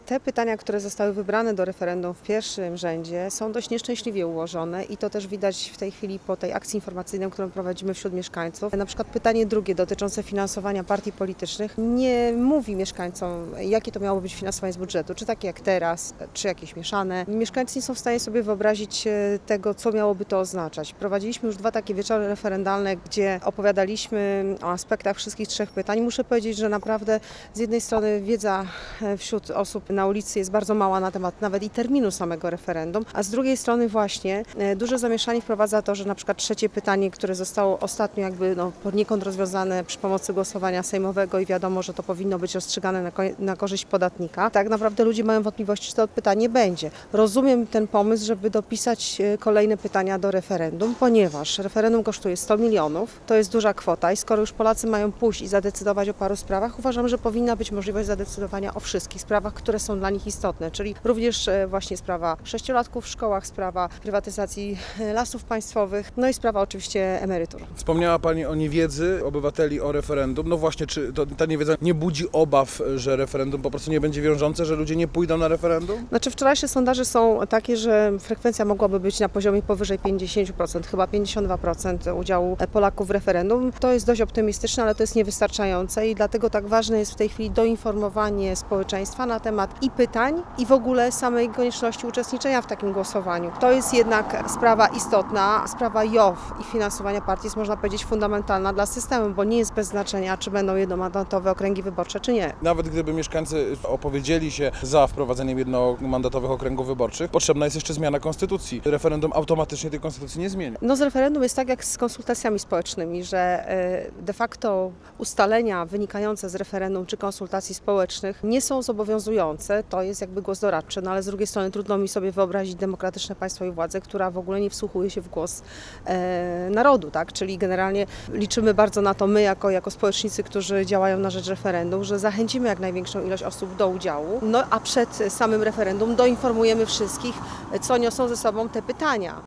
Te pytania, które zostały wybrane do referendum w pierwszym rzędzie, są dość nieszczęśliwie ułożone i to też widać w tej chwili po tej akcji informacyjnej, którą prowadzimy wśród mieszkańców. Na przykład pytanie drugie dotyczące finansowania partii politycznych nie mówi mieszkańcom, jakie to miało być finansowanie z budżetu, czy takie jak teraz, czy jakieś mieszane. Mieszkańcy nie są w stanie sobie wyobrazić tego, co miałoby to oznaczać. Prowadziliśmy już 2 takie wieczory referendalne, gdzie opowiadaliśmy o aspektach wszystkich 3 pytań. Muszę powiedzieć, że naprawdę z jednej strony wiedza wśród osób na ulicy jest bardzo mała na temat nawet i terminu samego referendum, a z drugiej strony właśnie duże zamieszanie wprowadza to, że na przykład 3 pytanie, które zostało ostatnio poniekąd rozwiązane przy pomocy głosowania sejmowego i wiadomo, że to powinno być rozstrzygane na korzyść podatnika. Tak naprawdę ludzie mają wątpliwości, czy to pytanie będzie. Rozumiem ten pomysł, żeby dopisać kolejne pytania do referendum, ponieważ referendum kosztuje 100 milionów, to jest duża kwota i skoro już Polacy mają pójść i zadecydować o paru sprawach, uważam, że powinna być możliwość zadecydowania o wszystkich sprawach, które są dla nich istotne, czyli również właśnie sprawa 6-latków w szkołach, sprawa prywatyzacji lasów państwowych, no i sprawa oczywiście emerytur. Wspomniała Pani o niewiedzy obywateli o referendum. No właśnie, czy ta niewiedza nie budzi obaw, że referendum po prostu nie będzie wiążące, że ludzie nie pójdą na referendum? Znaczy wczorajsze sondaże są takie, że frekwencja mogłaby być na poziomie powyżej 50%, chyba 52% udziału Polaków w referendum. To jest dość optymistyczne, ale to jest niewystarczające i dlatego tak ważne jest w tej chwili doinformowanie społeczeństwa na temat i pytań, i w ogóle samej konieczności uczestniczenia w takim głosowaniu. To jest jednak sprawa istotna, sprawa JOW i finansowania partii jest, można powiedzieć, fundamentalna dla systemu, bo nie jest bez znaczenia, czy będą jednomandatowe okręgi wyborcze, czy nie. Nawet gdyby mieszkańcy opowiedzieli się za wprowadzeniem jednomandatowych okręgów wyborczych, potrzebna jest jeszcze zmiana konstytucji. Referendum automatycznie tej konstytucji nie zmieni. No z referendum jest tak jak z konsultacjami społecznymi, że de facto ustalenia wynikające z referendum czy konsultacji społecznych nie są zobowiązujące, to jest jakby głos doradczy, no ale z drugiej strony trudno mi sobie wyobrazić demokratyczne państwo i władzę, która w ogóle nie wsłuchuje się w głos narodu, tak? Czyli generalnie liczymy bardzo na to my jako społecznicy, którzy działają na rzecz referendum, że zachęcimy jak największą ilość osób do udziału, no a przed samym referendum doinformujemy wszystkich, co niosą ze sobą te pytania.